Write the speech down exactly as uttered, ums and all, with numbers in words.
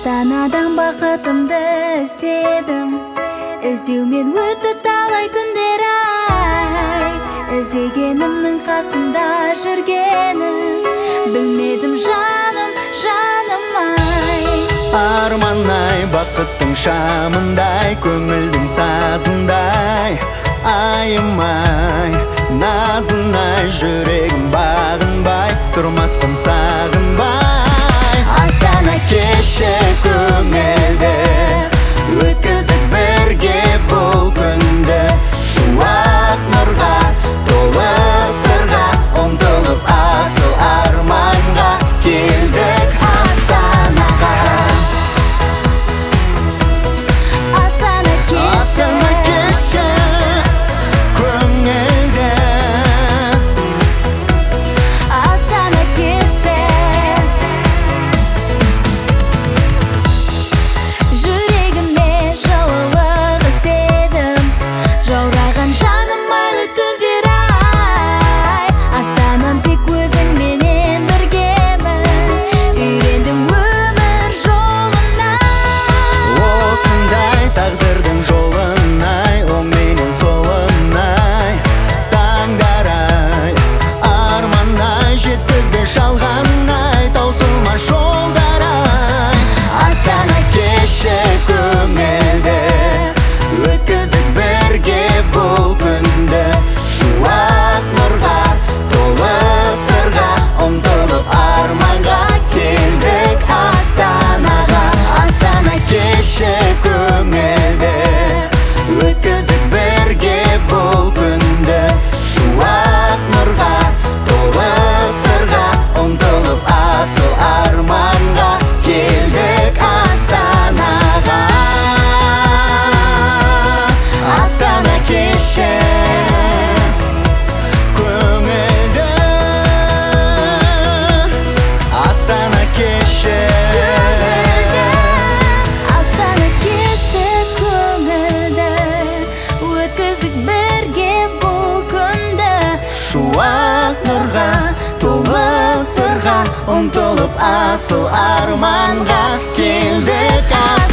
Астанадан бақытымды іздедім, іздеумен өтті талай күндер ай. Іздегенімнің қасында жүргенін білмедім жаным, жаным ай. Арман-ай, бақыттың шамындай, көңілдің сазындай, айым-ай, назын-ай, жүрегім бағынбай, тұрмаспын сағынбай. Астана кеші көңілді, өткіздік бірге бұл күнді. Шуақ нұрға, толы сырға, ұмтылып асыл арманға келдік Астанаға. Астана кеші, Астана кеші көңілді. Астана кеші, жүрегіме жылылық іздедім, жаураған жаным айлы түндер ай. Астанам тек өзіңменен біргемін, үйрендім өмір жолына. Осындай тағдырдың жолын-ай, оң менен солын-ай, таңдар-ай, арман-ай, жеткізбе жалған-ай, таусылмас жолдар-ай. Астана кеші көңілді, өткіздік бірге бұл күнді. Шуақ нұрға, толы сырға, ұмтылып арманға келдік Астанаға. Астана кеші көңілді, өткіздік бірге бұл күнді. Шуақ нұрға, толы сырға, ұмтылып асыл арманға келдік Астанаға. Астана кеші көңілді, Астана кеші. Астана кеші көңілді, өткіздік бірге бұл күнді. Шуақ нұрға, толы сырға, ұмтылып асыл арманға келдік Астанаға.